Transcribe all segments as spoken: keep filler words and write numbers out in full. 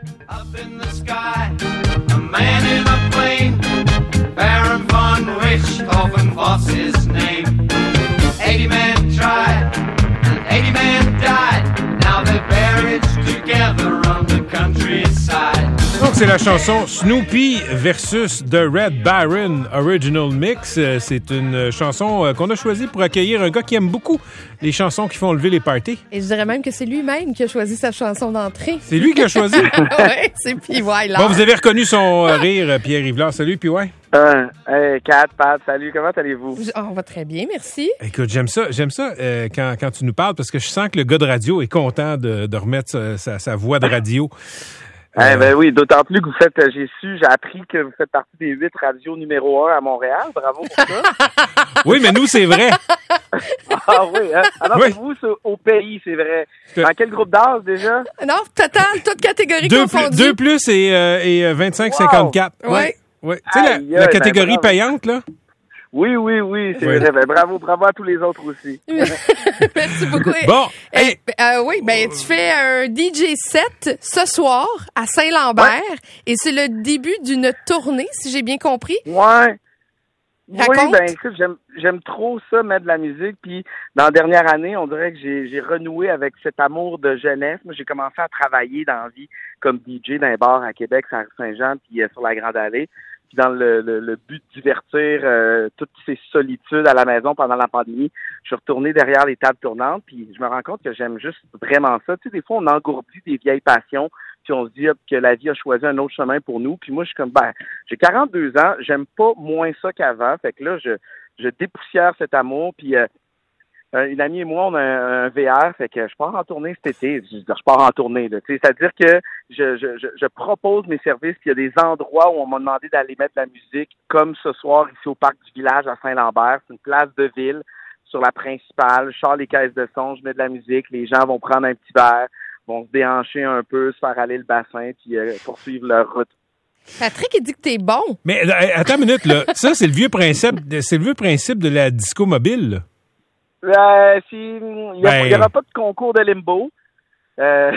Up in the sky, a man in a plane, Baron von Richthofen was his name. eighty men tried, and eighty men died. Now they're buried together on the countryside. Donc, c'est la chanson Snoopy versus The Red Baron Original Mix. C'est une chanson qu'on a choisie pour accueillir un gars qui aime beaucoup les chansons qui font lever les parties. Et je dirais même que c'est lui-même qui a choisi sa chanson d'entrée. C'est lui qui a choisi? Oui, c'est P Y là. Bon, vous avez reconnu son rire, Pierre Yvelard. Salut, P Y. Euh, hey, Kat, Pat, salut, comment allez-vous? Oh, on va très bien, merci. Écoute, j'aime ça, j'aime ça euh, quand, quand tu nous parles parce que je sens que le gars de radio est content de, de remettre sa, sa, sa voix de radio. Eh ben oui, d'autant plus que vous faites, j'ai su, j'ai appris que vous faites partie des huit radios numéro un à Montréal. Bravo pour ça. Oui, mais nous, c'est vrai. Ah oui, hein? Alors oui. pour vous, c'est au pays, c'est vrai. Dans quel groupe d'âge déjà? Non, total, toutes catégories deux confondues. Plus, deux plus et, euh, et vingt-cinq cinquante-quatre. Wow. Oui. Oui. Tu sais, la, Aïe, la catégorie ben, payante, là? Oui, oui, oui, c'est oui. vrai. Ben, bravo, bravo à tous les autres aussi. Merci beaucoup. Bon, hey. euh, oui, ben tu fais un D J set ce soir à Saint-Lambert ouais. et c'est le début d'une tournée, si j'ai bien compris. Ouais. Raconte. Oui, ben écoute, j'aime j'aime trop ça, mettre de la musique. Puis dans la dernière année, on dirait que j'ai j'ai renoué avec cet amour de jeunesse. Moi, j'ai commencé à travailler dans la vie comme D J dans un bar à Québec, sur Saint-Jean, puis euh, sur la Grande Allée. Puis dans le, le, le but de divertir euh, toutes ces solitudes à la maison pendant la pandémie, je suis retourné derrière les tables tournantes, puis je me rends compte que j'aime juste vraiment ça. Tu sais, des fois, on engourdit des vieilles passions, puis on se dit hop, que la vie a choisi un autre chemin pour nous. Puis moi, je suis comme, ben, j'ai quarante-deux ans, j'aime pas moins ça qu'avant. Fait que là, je, je dépoussière cet amour, puis euh, une amie et moi, on a un, un V R, fait que je pars en tournée cet été. Je, je pars en tournée, là. Tu sais, c'est-à-dire que je, je, je, je propose mes services, puis il y a des endroits où on m'a demandé d'aller mettre de la musique, comme ce soir ici au Parc du Village à Saint-Lambert. C'est une place de ville sur la principale. Je sors les caisses de son, je mets de la musique, les gens vont prendre un petit verre, vont se déhancher un peu, se faire aller le bassin, puis euh, poursuivre leur route. Patrick, il dit que t'es bon. Mais attends une minute, là. Ça, c'est le vieux principe, c'est le vieux principe de la disco mobile, là. Euh, si, il n'y ben... aura pas de concours de limbo. Euh,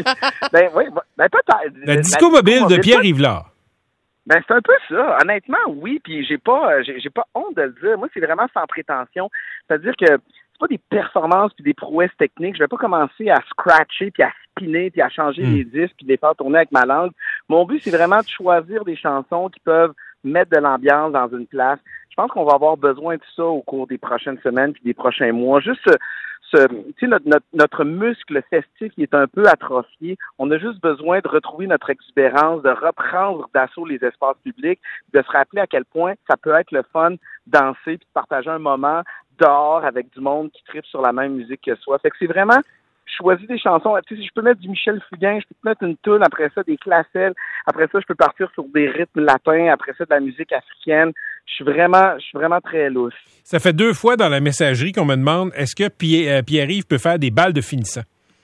ben oui, ben peut-être. La disco la mobile disco de Pierre Yvelard. Ben c'est un peu ça. Honnêtement, oui. Puis j'ai pas, j'ai, j'ai pas honte de le dire. Moi, c'est vraiment sans prétention. C'est-à-dire que c'est pas des performances puis des prouesses techniques. Je vais pas commencer à scratcher puis à spinner puis à changer mm. les disques puis les faire tourner avec ma langue. Mon but, c'est vraiment de choisir des chansons qui peuvent mettre de l'ambiance dans une place. Je pense qu'on va avoir besoin de ça au cours des prochaines semaines puis des prochains mois. Juste ce, ce tu sais, notre, notre, notre muscle festif qui est un peu atrophié. On a juste besoin de retrouver notre exubérance, de reprendre d'assaut les espaces publics, de se rappeler à quel point ça peut être le fun danser puis de partager un moment dehors avec du monde qui tripe sur la même musique que soi. Fait que c'est vraiment choisir des chansons. Tu sais, si je peux mettre du Michel Fugain, je peux mettre une toune, après ça des classelles, après ça je peux partir sur des rythmes latins, après ça de la musique africaine. Je suis vraiment, je suis vraiment très louche. Ça fait deux fois dans la messagerie qu'on me demande est-ce que Pierre, Pierre-Yves peut faire des balles de finissant?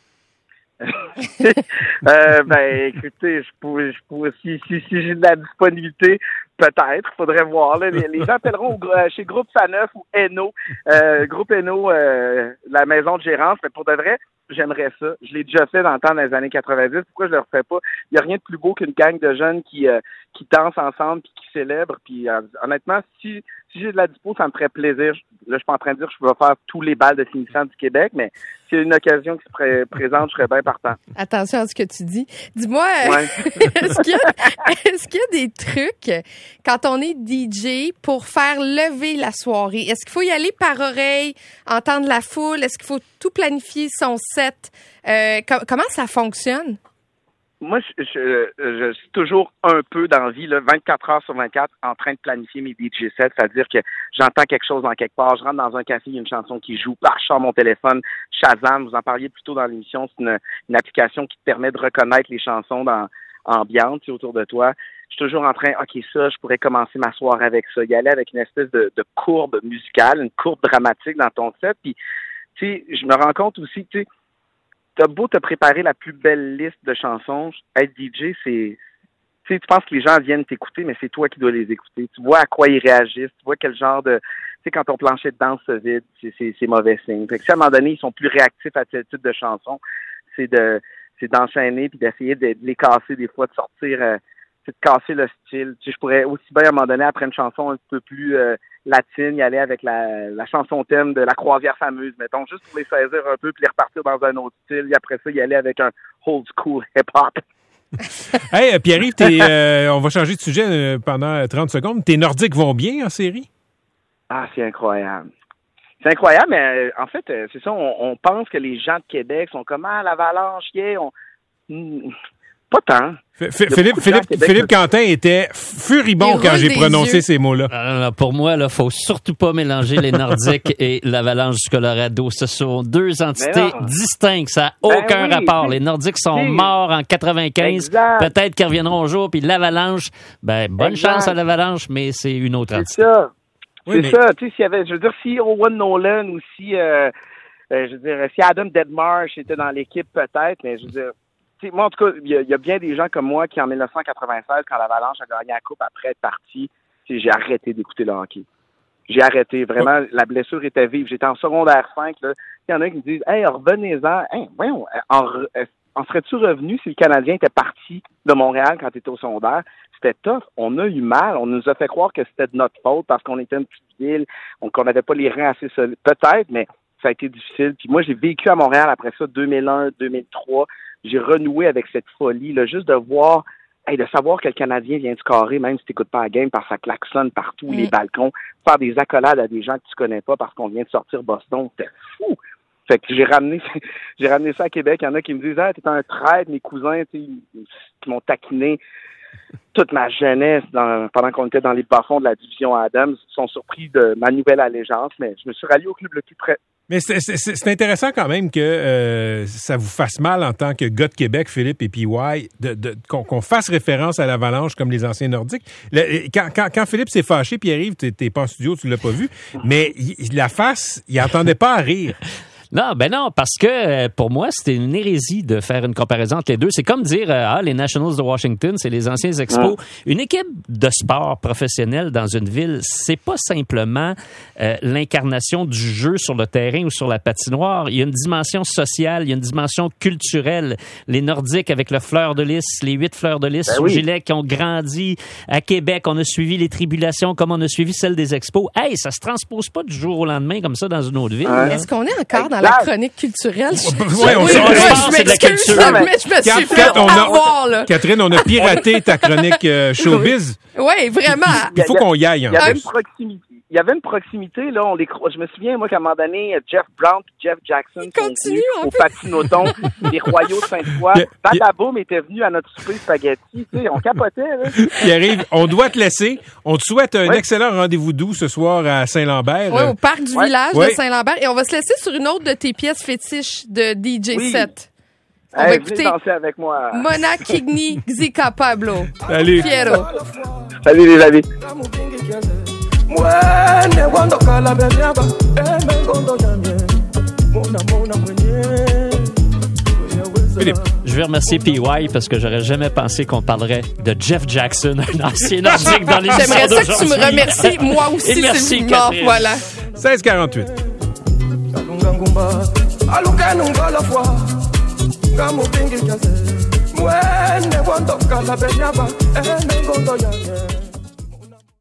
euh, ben, écoutez, je pourrais, je pourrais, si, si, si j'ai de la disponibilité, peut-être, faudrait voir. Là. Les, les gens appelleront au, chez Groupe Faneuf ou Eno, euh, Groupe Eno, euh, la maison de gérance, mais pour de vrai, j'aimerais ça. Je l'ai déjà fait dans le temps dans les années quatre-vingt-dix. Pourquoi je le refais pas? Il n'y a rien de plus beau qu'une gang de jeunes qui euh, qui dansent ensemble puis qui célèbrent. Puis euh, honnêtement, si si j'ai de la dispo, ça me ferait plaisir. Là, je suis pas en train de dire que je vais faire tous les balles de finissant du Québec, mais s'il y a une occasion qui se pré- présente, je serais bien partant. Attention à ce que tu dis. Dis-moi, ouais. est-ce qu'il y a, est-ce qu'il y a des trucs quand on est D J pour faire lever la soirée? Est-ce qu'il faut y aller par oreille, entendre la foule? Est-ce qu'il faut tout planifier son set? Euh, com- comment ça fonctionne? Moi, je, je, je suis toujours un peu dans la vie, là, vingt-quatre heures sur vingt-quatre, en train de planifier mes D J sets, c'est-à-dire que j'entends quelque chose dans quelque part, je rentre dans un café, il y a une chanson qui joue, par je sors mon téléphone, Shazam, vous en parliez plus tôt dans l'émission, c'est une, une application qui te permet de reconnaître les chansons dans ambiantes autour de toi. Je suis toujours en train, OK, ça, je pourrais commencer ma soirée avec ça, y aller avec une espèce de, de courbe musicale, une courbe dramatique dans ton set, puis, tu sais, je me rends compte aussi, tu sais, t'as beau te préparer la plus belle liste de chansons, être D J, c'est... Tu sais, tu penses que les gens viennent t'écouter, mais c'est toi qui dois les écouter. Tu vois à quoi ils réagissent, tu vois quel genre de... Tu sais, quand ton plancher de danse se vide, c'est, c'est, c'est mauvais signe. Fait que si à un moment donné, ils sont plus réactifs à ce type de chansons, c'est de... c'est d'enchaîner puis d'essayer de, de les casser des fois, de sortir, euh, c'est de casser le style. Tu sais, je pourrais aussi bien, à un moment donné, après une chanson un peu plus euh, latine, y aller avec la, la chanson thème de La Croisière fameuse, mettons, juste pour les saisir un peu puis les repartir dans un autre style. Et après ça, y aller avec un old school hip-hop. Hey, Pierre-Yves, t'es, euh, on va changer de sujet euh, pendant trente secondes. Tes Nordiques vont bien en série? Ah, c'est incroyable. C'est incroyable, mais euh, en fait, euh, c'est ça, on, on pense que les gens de Québec sont comme « Ah, l'Avalanche, yeah! » on... Mm, pas tant. F- F- Philippe, Philippe, Québec, Philippe Quentin était furibond quand j'ai prononcé yeux. Ces mots-là. Alors, pour moi, il ne faut surtout pas mélanger les Nordiques et l'Avalanche du Colorado. Ce sont deux entités distinctes. Ça n'a aucun ben oui, rapport. Les Nordiques sont oui. morts en quatre-vingt-quinze. Exact. Peut-être qu'ils reviendront un jour. Puis l'Avalanche, ben, bonne exact. chance à l'Avalanche, mais c'est une autre entité. C'est ça. Oui, c'est mais... ça. Tu sais, s'il y avait, je veux dire, si Owen Nolan ou si, euh, euh, je veux dire, si Adam Deadmarsh était dans l'équipe, peut-être, mais je veux dire, tu sais, moi, en tout cas, il y, y a bien des gens comme moi qui, en dix-neuf cent quatre-vingt-seize, quand l'Avalanche a gagné la Coupe après être parti, tu sais, j'ai arrêté d'écouter le hockey. J'ai arrêté. Vraiment, oh. la blessure était vive. J'étais en secondaire cinq, là. Il y en a qui me disent, hey, revenez-en. Hey, voyons, en, en serais-tu revenu si le Canadien était parti de Montréal quand tu étais au secondaire? C'était tough. On a eu mal. On nous a fait croire que c'était de notre faute parce qu'on était une petite ville, qu'on n'avait pas les reins assez solides. Peut-être, mais ça a été difficile. Puis moi, j'ai vécu à Montréal après ça, deux mille un, deux mille trois. J'ai renoué avec cette folie, là, juste de voir, hey, de savoir que le Canadien vient du carré, même si tu n'écoutes pas la game, parce que ça klaxonne partout, mmh. les balcons, faire des accolades à des gens que tu connais pas parce qu'on vient de sortir Boston, c'était fou. Fait que j'ai ramené, j'ai ramené ça à Québec. Il y en a qui me disent, ah, t'es un traître, mes cousins, tu sais, qui m'ont taquiné toute ma jeunesse dans, pendant qu'on était dans les bas-fonds de la division Adams, sont surpris de ma nouvelle allégeance, mais je me suis rallié au club le plus près. Mais c'est, c'est, c'est intéressant quand même que euh, ça vous fasse mal en tant que gars de Québec, Philippe et P Y, de, de, qu'on, qu'on fasse référence à l'Avalanche comme les anciens Nordiques. Le, quand, quand, quand Philippe s'est fâché, Pierre-Yves, t'es, t'es pas en studio, tu l'as pas vu, mais il, la face, il entendait pas à rire. Non, ben non, parce que pour moi, c'était une hérésie de faire une comparaison entre les deux. C'est comme dire, euh, ah, les Nationals de Washington, c'est les anciens Expos. Ouais. Une équipe de sport professionnel dans une ville, c'est pas simplement euh, l'incarnation du jeu sur le terrain ou sur la patinoire. Il y a une dimension sociale, il y a une dimension culturelle. Les Nordiques avec le fleur de lys, les huit fleurs de lys ben au oui. gilet qui ont grandi à Québec. On a suivi les tribulations comme on a suivi celles des Expos. Hey, ça se transpose pas du jour au lendemain comme ça dans une autre ville. Ouais. Est-ce qu'on est encore dans dans la chronique culturelle? Oui, on oui, s'en pense, c'est de la culture. Mais je me suis fait avoir, là. Catherine, on a piraté ta chronique euh, showbiz. Oui, vraiment. Il faut qu'on y aille. Il y avait une proximité. Il y avait une proximité, là, on les cro... je me souviens, moi, qu'à un moment donné, Jeff Brown et Jeff Jackson sont venus au Patinoton des Royaux de Sainte-Foy. Badaboum était venu à notre souper spaghetti, tu sais, on capotait, là. Pierre-Yves, on doit te laisser. On te souhaite un oui. excellent rendez-vous doux ce soir à Saint-Lambert. Oui, au parc du ouais. village ouais. de Saint-Lambert. Et on va se laisser sur une autre de tes pièces fétiches de D J oui. set. On hey, va écouter danser avec moi. Mona Kigni Xika Pablo. Salut. Piero. Salut les amis. Philippe. Je vais remercier P Y parce que j'aurais jamais pensé qu'on parlerait de Jeff Jackson, un ancien Nordique dans l'émission J'aimerais d'aujourd'hui. ça que tu me remercies, moi aussi, et merci, c'est mort, voilà. seize quarante-huit. Mwene wandoka la benyaba, ene ngondo yange.